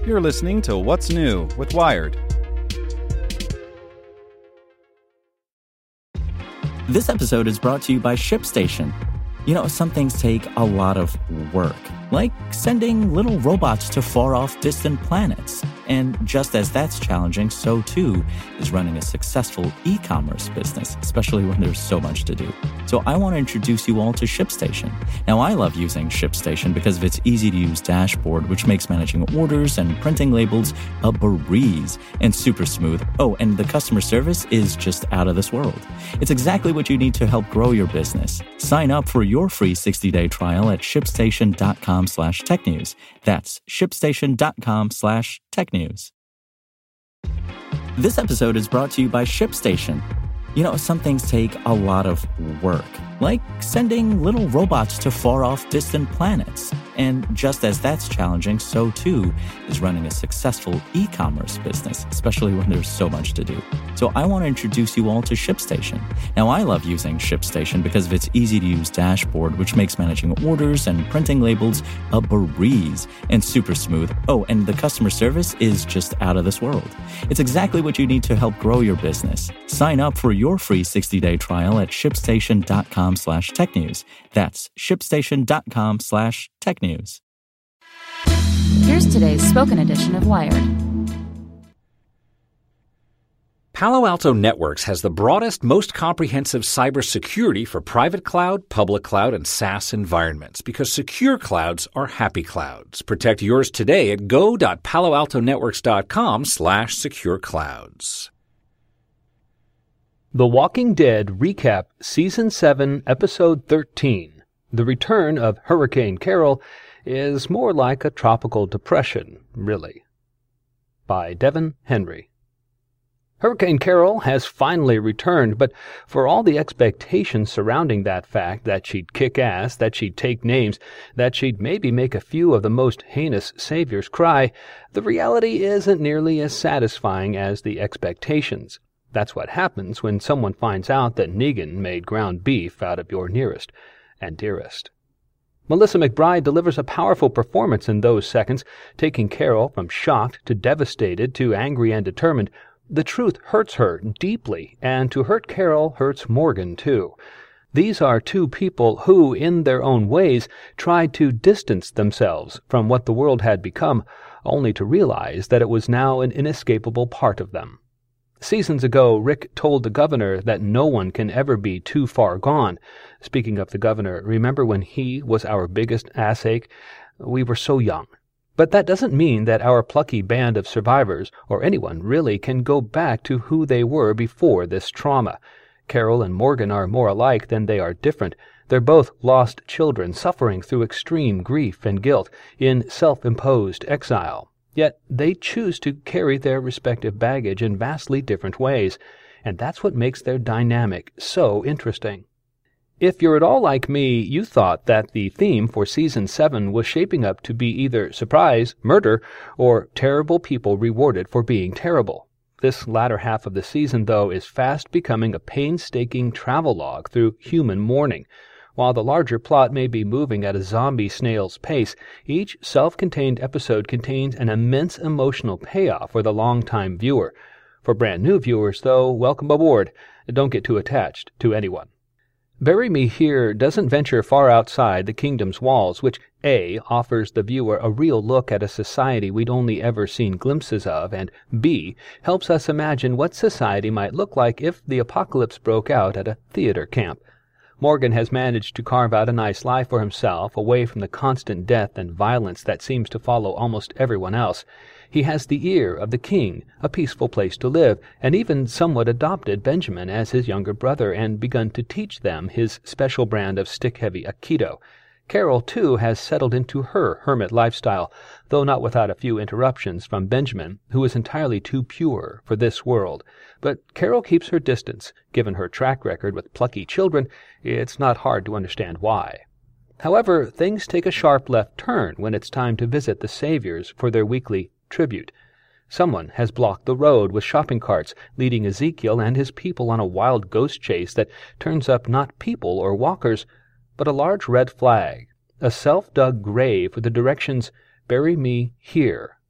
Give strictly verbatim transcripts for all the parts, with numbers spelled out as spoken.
You're listening to What's New with Wired. This episode is brought to you by ShipStation. You know, some things take a lot of work, like sending little robots to far-off distant planets. And just as that's challenging, so too is running a successful e-commerce business, especially when there's so much to do. So I want to introduce you all to ShipStation. Now, I love using ShipStation because of its easy-to-use dashboard, which makes managing orders and printing labels a breeze and super smooth. Oh, and the customer service is just out of this world. It's exactly what you need to help grow your business. Sign up for your free sixty-day trial at shipstation.com slash technews. That's shipstation.com slash technews. This episode is brought to you by ShipStation. You know, some things take a lot of work, like sending little robots to far-off distant planets. And just as that's challenging, so too is running a successful e-commerce business, especially when there's so much to do. So I want to introduce you all to ShipStation. Now, I love using ShipStation because of its easy-to-use dashboard, which makes managing orders and printing labels a breeze and super smooth. Oh, and the customer service is just out of this world. It's exactly what you need to help grow your business. Sign up for your free sixty-day trial at shipstation.com slash technews. That's shipstation.com slash technews. Here's today's spoken edition of Wired. Palo Alto Networks has the broadest, most comprehensive cybersecurity for private cloud, public cloud, and SaaS environments because secure clouds are happy clouds. Protect yours today at go.paloaltonetworks.com slash secure clouds. The Walking Dead Recap Season seven, Episode thirteen. The return of Hurricane Carol is more like a tropical depression, really. By Devin Henry. Hurricane Carol has finally returned, but for all the expectations surrounding that fact, that she'd kick ass, that she'd take names, that she'd maybe make a few of the most heinous saviors cry, the reality isn't nearly as satisfying as the expectations. That's what happens when someone finds out that Negan made ground beef out of your nearest and dearest. Melissa McBride delivers a powerful performance in those seconds, taking Carol from shocked to devastated to angry and determined. The truth hurts her deeply, and to hurt Carol hurts Morgan, too. These are two people who, in their own ways, tried to distance themselves from what the world had become, only to realize that it was now an inescapable part of them. Seasons ago, Rick told the governor that no one can ever be too far gone. Speaking of the governor, remember when he was our biggest assache? We were so young. But that doesn't mean that our plucky band of survivors, or anyone really, can go back to who they were before this trauma. Carol and Morgan are more alike than they are different. They're both lost children suffering through extreme grief and guilt in self-imposed exile. Yet they choose to carry their respective baggage in vastly different ways, and that's what makes their dynamic so interesting. If you're at all like me, you thought that the theme for Season seven was shaping up to be either surprise, murder, or terrible people rewarded for being terrible. This latter half of the season, though, is fast becoming a painstaking travelogue through human mourning. While the larger plot may be moving at a zombie snail's pace, each self-contained episode contains an immense emotional payoff for the long-time viewer. For brand-new viewers, though, welcome aboard. Don't get too attached to anyone. Bury Me Here doesn't venture far outside the kingdom's walls, which A, offers the viewer a real look at a society we'd only ever seen glimpses of, and B, helps us imagine what society might look like if the apocalypse broke out at a theater camp. Morgan has managed to carve out a nice life for himself away from the constant death and violence that seems to follow almost everyone else. He has the ear of the king, a peaceful place to live, and even somewhat adopted Benjamin as his younger brother and begun to teach them his special brand of stick-heavy Aikido. Carol, too, has settled into her hermit lifestyle, though not without a few interruptions from Benjamin, who is entirely too pure for this world. But Carol keeps her distance. Given her track record with plucky children, it's not hard to understand why. However, things take a sharp left turn when it's time to visit the Saviors for their weekly tribute. Someone has blocked the road with shopping carts, leading Ezekiel and his people on a wild ghost chase that turns up not people or walkers, but a large red flag, a self-dug grave with the directions, "Bury me here."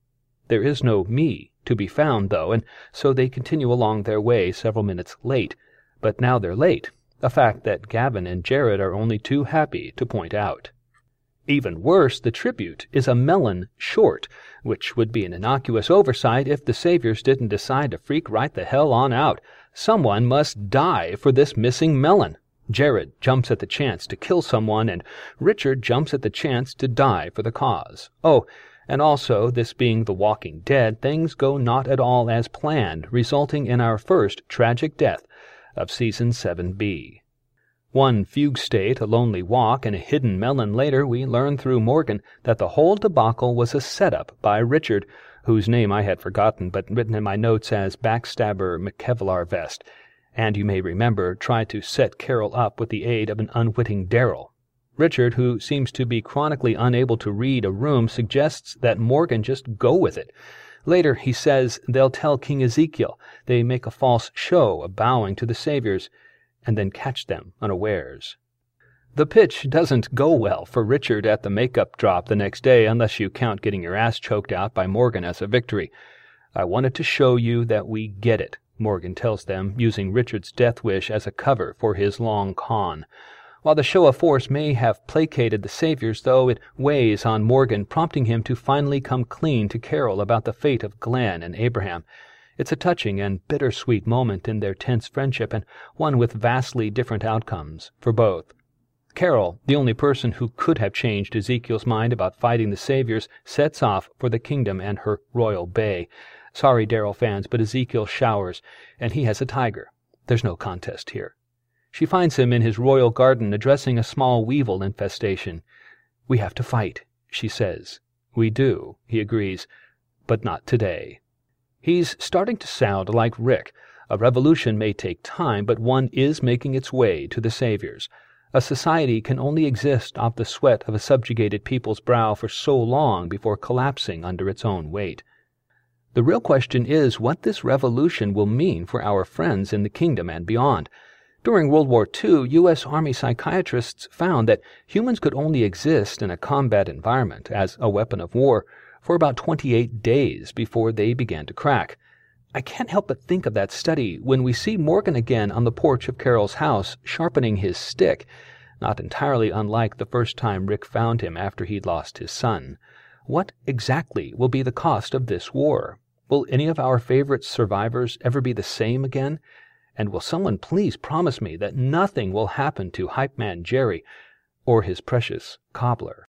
There is no me to be found, though, and so they continue along their way several minutes late. But now they're late, a fact that Gavin and Jared are only too happy to point out. Even worse, the tribute is a melon short, which would be an innocuous oversight if the Saviors didn't decide to freak right the hell on out. Someone must die for this missing melon. Jared jumps at the chance to kill someone, and Richard jumps at the chance to die for the cause. Oh, and also, this being The Walking Dead, things go not at all as planned, resulting in our first tragic death of Season seven B. One fugue state, a lonely walk, and a hidden melon later, we learn through Morgan that the whole debacle was a setup by Richard, whose name I had forgotten but written in my notes as Backstabber McKevlar Vest, and you may remember tried to set Carol up with the aid of an unwitting Daryl. Richard, who seems to be chronically unable to read a room, suggests that Morgan just go with it. Later he says they'll tell King Ezekiel. They make a false show of bowing to the Saviors, and then catch them unawares. The pitch doesn't go well for Richard at the makeup drop the next day, unless you count getting your ass choked out by Morgan as a victory. I wanted to show you that we get it, Morgan tells them, using Richard's death wish as a cover for his long con. While the show of force may have placated the Saviors, though, it weighs on Morgan, prompting him to finally come clean to Carol about the fate of Glenn and Abraham. It's a touching and bittersweet moment in their tense friendship, and one with vastly different outcomes for both. Carol, the only person who could have changed Ezekiel's mind about fighting the Saviors, sets off for the kingdom and her royal bay. Sorry, Daryl fans, but Ezekiel showers, and he has a tiger. There's no contest here. She finds him in his royal garden addressing a small weevil infestation. "We have to fight," she says. "We do," he agrees, "but not today." He's starting to sound like Rick. A revolution may take time, but one is making its way to the Saviors. A society can only exist off the sweat of a subjugated people's brow for so long before collapsing under its own weight. The real question is what this revolution will mean for our friends in the kingdom and beyond. During World War Two, U S Army psychiatrists found that humans could only exist in a combat environment as a weapon of war for about twenty-eight days before they began to crack. I can't help but think of that study when we see Morgan again on the porch of Carol's house, sharpening his stick, not entirely unlike the first time Rick found him after he'd lost his son. What exactly will be the cost of this war? Will any of our favorite survivors ever be the same again? And will someone please promise me that nothing will happen to Hype Man Jerry or his precious cobbler?